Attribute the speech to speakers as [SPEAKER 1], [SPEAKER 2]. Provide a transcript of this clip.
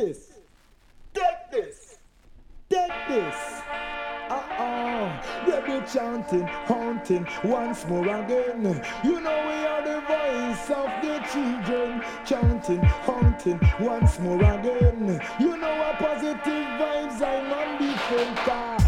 [SPEAKER 1] this. Take this. Take this. Rebel chanting, haunting once more again. You know we are the voice of the children. Chanting, haunting once more again. You know our positive vibes I'm on the front car.